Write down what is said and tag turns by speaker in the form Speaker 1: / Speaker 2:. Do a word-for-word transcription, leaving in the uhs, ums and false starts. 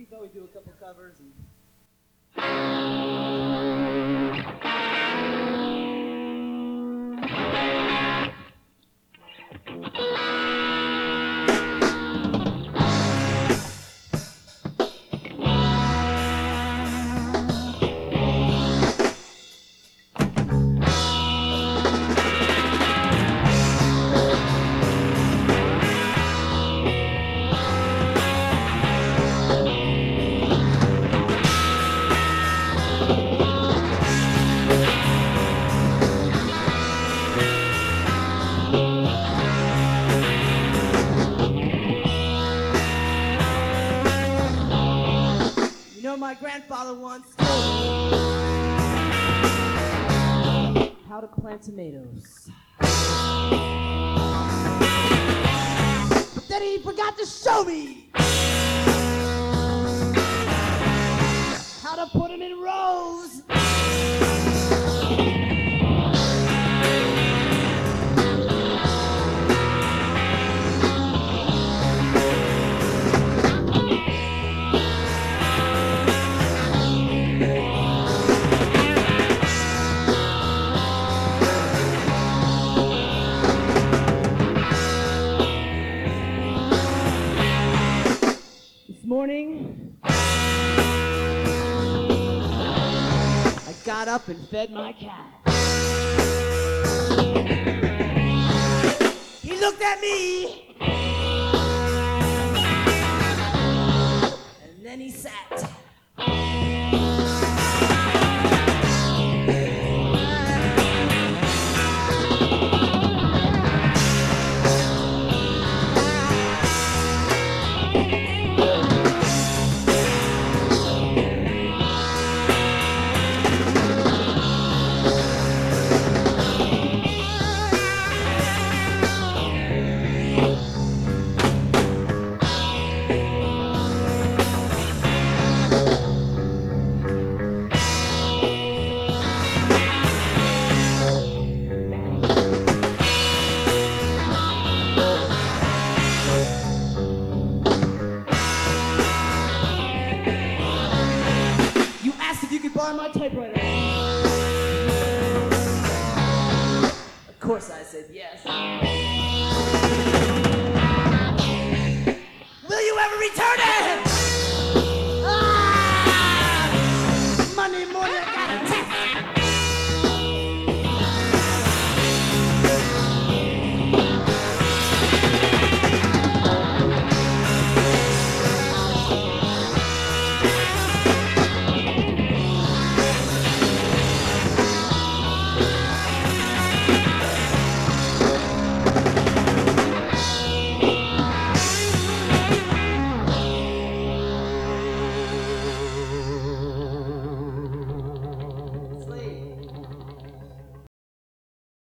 Speaker 1: thought we'd do a couple covers and my grandfather once told me how to plant tomatoes. But then he forgot to show me how to put them in rows. Morning, I got up and fed my cat. He looked at me, and then he sat. Borrow my typewriter. Of course I said yes. Will you ever return it?